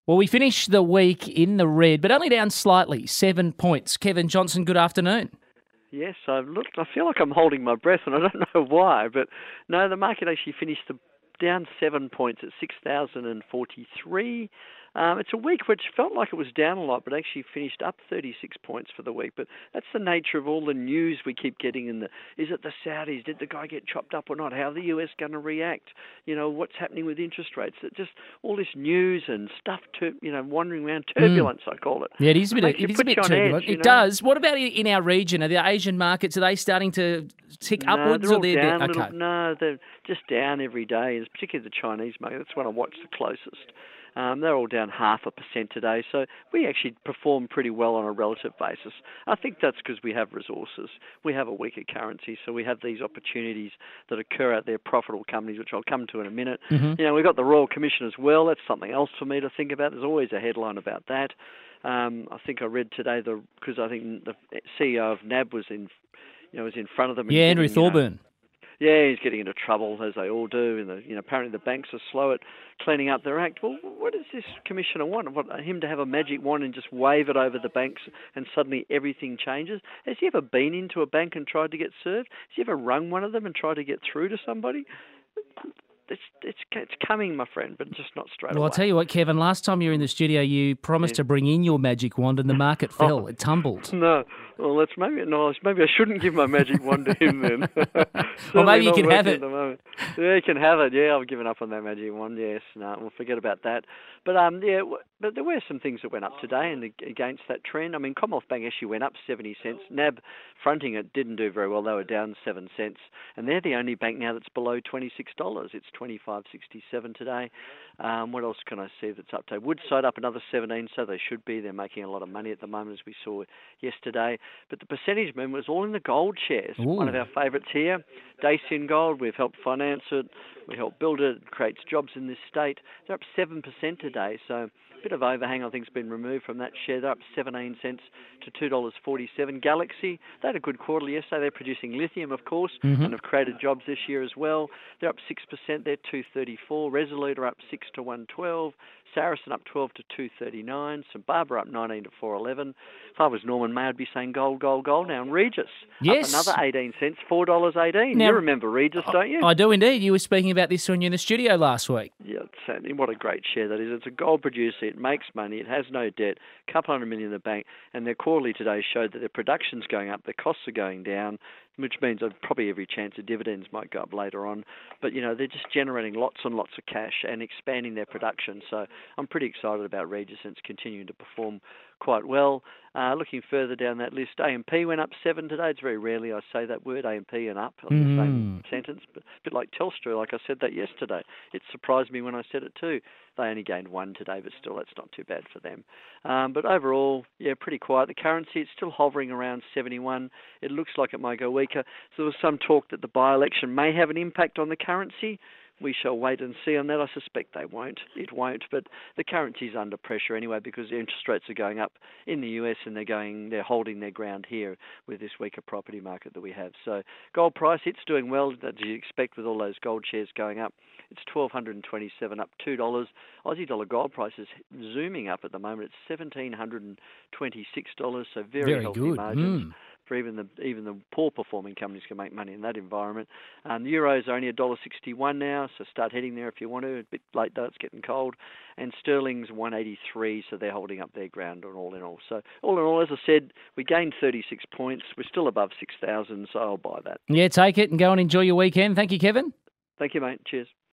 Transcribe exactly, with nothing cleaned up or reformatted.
Well, we finished the week in the red, but only down slightly, seven points. Kevin Johnson, good afternoon. Yes, I've looked. I feel like I'm holding my breath, and I don't know why. But no, the market actually finished the, down seven points at six thousand forty-three. Um, it's a week which felt like it was down a lot, but actually finished up thirty-six points for the week. But that's the nature of all the news we keep getting in the, is it the Saudis? Did the guy get chopped up or not? How are the U S going to react? You know, what's happening with interest rates? It just all this news and stuff, to, you know, wandering around, turbulence, mm. I call it. Yeah, it is a bit, it it is a bit turbulent. Edge, it know? does. What about in our region? Are the Asian markets, are they starting to tick no, upwards? They're all or they're down down? Little, okay. No, they're just down every day, particularly the Chinese market. That's what I watch the closest. Um, they're all down half a percent today, so we actually perform pretty well on a relative basis. I think that's because we have resources. We have a weaker currency, so we have these opportunities that occur out there, profitable companies, which I'll come to in a minute. Mm-hmm. You know, we've got the Royal Commission as well. That's something else for me to think about. There's always a headline about that. Um, I think I read today, the because I think the C E O of N A B was in, you know, was in front of them. Yeah, and Andrew getting, Thorburn. You know, Yeah, he's getting into trouble, as they all do. And the, you know, apparently the banks are slow at cleaning up their act. Well, what does this commissioner want? What, him to have a magic wand and just wave it over the banks and suddenly everything changes? Has he ever been into a bank and tried to get served? Has he ever rung one of them and tried to get through to somebody? It's, it's it's coming, my friend, but just not straight well, away. I'll tell you what, Kevin, last time you were in the studio, you promised yeah. to bring in your magic wand and the market fell. Oh. It tumbled. No. Well, that's maybe no. Maybe I shouldn't give my magic wand to him then. Well, maybe you can have it. Yeah, you can have it. Yeah, I've given up on that magic wand. Yes, no, we'll forget about that. But um, yeah, but there were some things that went up today, and against that trend. I mean, Commonwealth Bank actually went up seventy cents. N A B fronting it didn't do very well. They were down seven cents, and they're the only bank now that's below twenty-six dollars. It's twenty-five sixty-seven today. Um, what else can I see that's up today? Woodside up another seventeen, so they should be. They're making a lot of money at the moment, as we saw yesterday. But the percentage movement was all in the gold shares. Ooh. One of our favourites here, Dacian Gold. We've helped finance it. We helped build it. It creates jobs in this state. They're up seven percent today, so a bit of overhang, I think, has been removed from that share. They're up seventeen cents to two dollars forty-seven. Galaxy, they had a good quarter yesterday. They're producing lithium, of course, mm-hmm. and have created jobs this year as well. They're up six percent. They're two thirty-four. Resolute are up six to one twelve. Saracen up twelve to two thirty-nine. St Barbara up nineteen to four eleven. If I was Norman May, I'd be saying gold, gold, gold now. And Regis yes. up another eighteen cents, four dollars eighteen. Now, you remember Regis, don't you? I do indeed. You were speaking about this when you were in the studio last week. Yeah, certainly. What a great share that is. It's a gold producer. It makes money. It has no debt. A couple hundred million in the bank. And their quarterly today showed that their production's going up, their costs are going down, which means that probably every chance of dividends might go up later on. But, you know, they're just generating lots and lots of cash and expanding their production. So I'm pretty excited about Regis, and it's continuing to perform quite well. Uh, looking further down that list, A M P went up seven today. It's very rarely I say that word, A M P and up, on mm. the same sentence. But a bit like Telstra, like I said that yesterday. It surprised me when I said it too. They only gained one today, but still, that's not too bad for them. Um, but overall, yeah, pretty quiet. The currency, it's still hovering around seventy-one. It looks like it might go weaker. So there was some talk that the by-election may have an impact on the currency. We shall wait and see on that. I suspect they won't. It won't. But the currency is under pressure anyway because the interest rates are going up in the U S and they're going, they're holding their ground here with this weaker property market that we have. So gold price, it's doing well, as you expect with all those gold shares going up. It's twelve twenty-seven, up two dollars. Aussie dollar gold price is zooming up at the moment. It's one thousand seven hundred twenty-six dollars, so very, very healthy good. margins. Mm. For even the even the poor performing companies can make money in that environment. Um, the euros are only one dollar sixty-one now, so start heading there if you want to. A bit late though, it's getting cold. And sterling's one eighty-three, so they're holding up their ground on all in all. So all in all, as I said, we gained thirty-six points. We're still above six thousand, so I'll buy that. Yeah, take it and go and enjoy your weekend. Thank you, Kevin. Thank you, mate. Cheers.